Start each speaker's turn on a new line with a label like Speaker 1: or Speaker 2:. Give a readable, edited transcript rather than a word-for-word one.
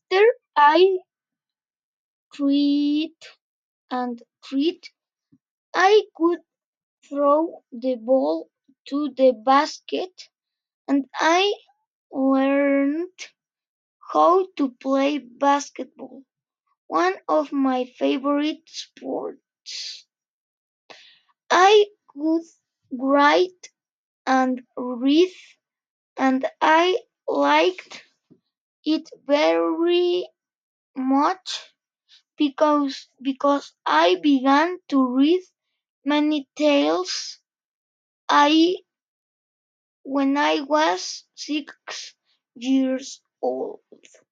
Speaker 1: After I treat and treat, I could throw the ball to the basket, and I learned how to play basketball, one of my favorite sports. I could write and read, and I liked it very much because I began to read many tales I when I was 6 years old.